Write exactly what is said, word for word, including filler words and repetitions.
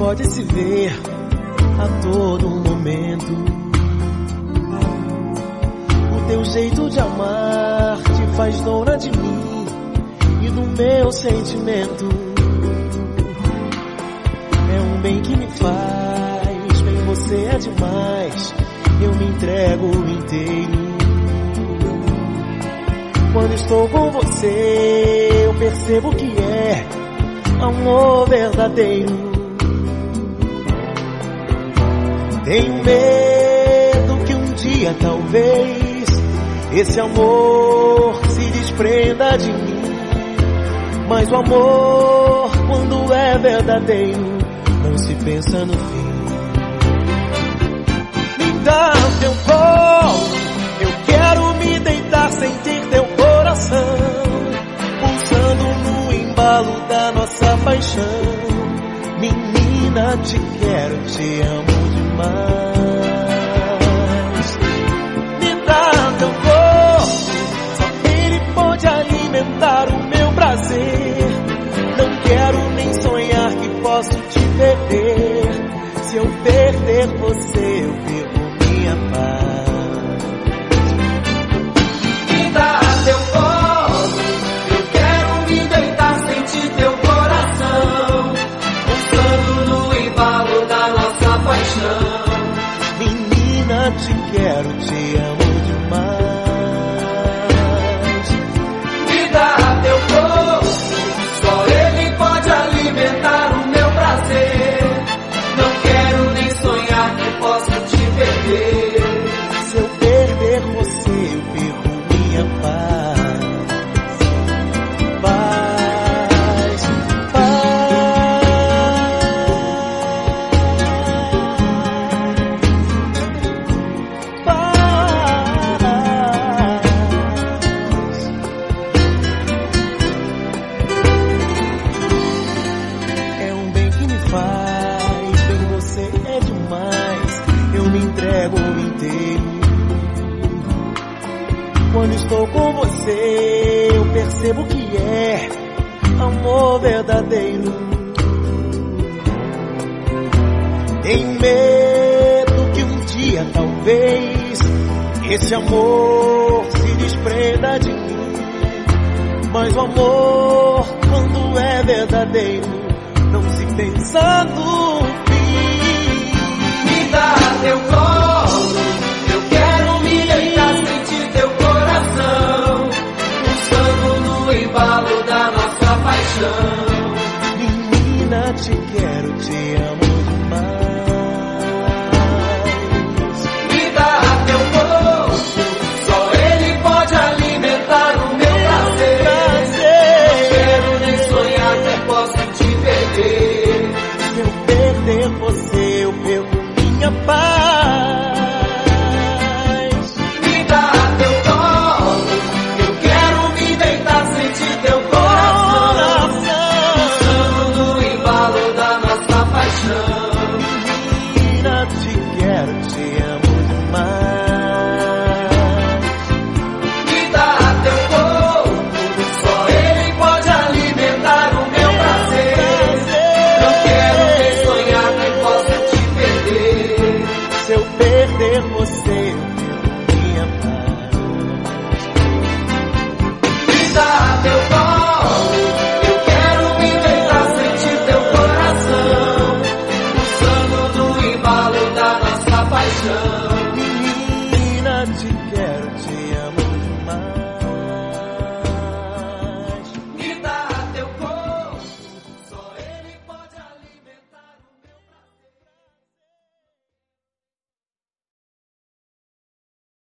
pode se ver a todo momento. O teu jeito de amar te faz dona de mim e do meu sentimento. É um bem que me faz bem, você é demais. Eu me entrego inteiro. Quando estou com você, eu percebo que é amor verdadeiro. Tenho medo que um dia talvez esse amor se desprenda de mim. Mas o amor, quando é verdadeiro, não se pensa no fim. Me dá teu colo, eu quero me deitar, sentir teu coração pulsando no embalo da nossa paixão. Menina, te quero, te amo demais. Me dá teu corpo, só ele pode alimentar o meu prazer. Não quero nem sonhar que posso te perder. Se eu perder você, eu perco minha paz. Me dá teu colo, eu quero me deitar, sentir teu coração pulsando no embalo da nossa paixão. Menina, te quero, te amo demais. Me dá teu corpo, só ele pode alimentar o meu prazer. Não quero nem sonhar que posso te perder. Se eu perder você, eu perco minha paz. Paz, é um bem que me faz bem, você é demais. Eu me entrego inteiro. Quando estou com você, eu percebo que é amor verdadeiro. Tenho medo que um dia talvez esse amor se desprenda de mim. Mas o amor, quando é verdadeiro, não se pensa no fim. Me dá teu colo, eu quero me deitar, sentir teu coração pulsando no embalo da nossa paixão. Menina, te quero, te amo demais. Me dá teu corpo, só ele pode alimentar o meu prazer. Não quero nem sonhar que posso te perder. Se eu perder você, eu perco minha paz. Me dá teu colo, eu quero me deitar, sentir teu coração pulsando no embalo da nossa paixão. Menina, te quero, te amo demais. Me dá teu corpo, só ele pode alimentar o meu prazer. Não quero nem sonhar que posso te perder. Se eu perder você, eu